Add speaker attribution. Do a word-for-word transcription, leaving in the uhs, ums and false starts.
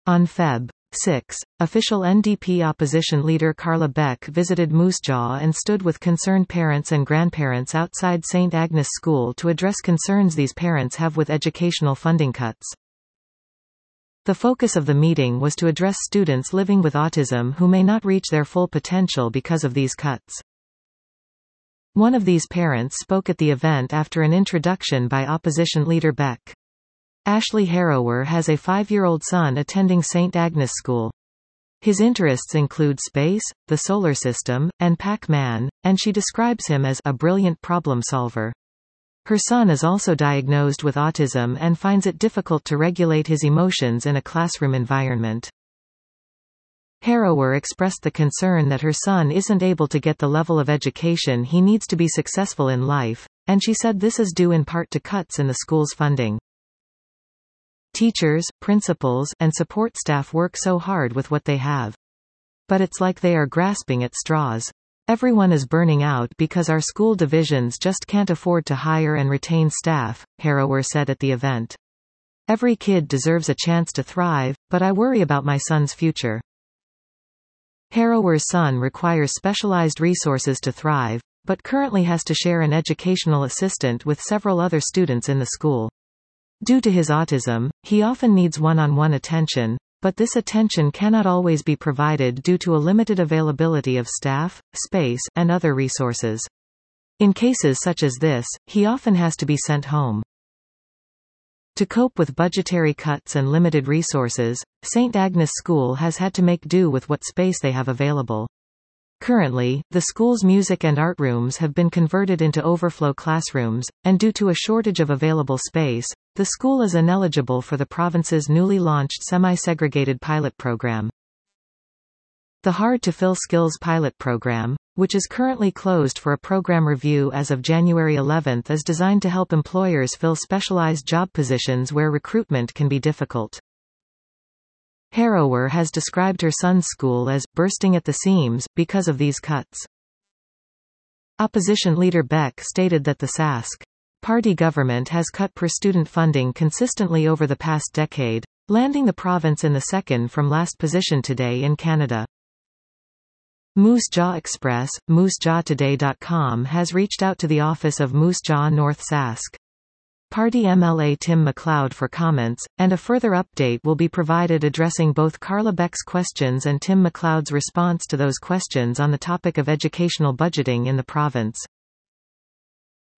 Speaker 1: On February sixth, official N D P opposition leader Carla Beck visited Moose Jaw and stood with concerned parents and grandparents outside Saint Agnes School to address concerns these parents have with educational funding cuts. The focus of the meeting was to address students living with autism who may not reach their full potential because of these cuts. One of these parents spoke at the event after an introduction by opposition leader Beck. Ashley Harrower has a five-year-old son attending Saint Agnes School. His interests include space, the solar system, and Pac-Man, and she describes him as a brilliant problem solver. Her son is also diagnosed with autism and finds it difficult to regulate his emotions in a classroom environment. Harrower expressed the concern that her son isn't able to get the level of education he needs to be successful in life, and she said this is due in part to cuts in the school's funding. Teachers, principals, and support staff work so hard with what they have. But it's like they are grasping at straws. Everyone is burning out because our school divisions just can't afford to hire and retain staff, Harrower said at the event. Every kid deserves a chance to thrive, but I worry about my son's future. Harrower's son requires specialized resources to thrive, but currently has to share an educational assistant with several other students in the school. Due to his autism, he often needs one-on-one attention, but this attention cannot always be provided due to a limited availability of staff, space, and other resources. In cases such as this, he often has to be sent home. To cope with budgetary cuts and limited resources, Saint Agnes School has had to make do with what space they have available. Currently, the school's music and art rooms have been converted into overflow classrooms, and due to a shortage of available space, the school is ineligible for the province's newly launched semi-segregated pilot program. The Hard to Fill Skills pilot program, which is currently closed for a program review as of January eleventh, is designed to help employers fill specialized job positions where recruitment can be difficult. Harrower has described her son's school as bursting at the seams because of these cuts. Opposition leader Beck stated that the Sask Party government has cut per-student funding consistently over the past decade, landing the province in the second from last position today in Canada. Moose Jaw Express, moose jaw today dot com has reached out to the office of Moose Jaw North Sask Party M L A Tim MacLeod for comments, and a further update will be provided addressing both Carla Beck's questions and Tim MacLeod's response to those questions on the topic of educational budgeting in the province.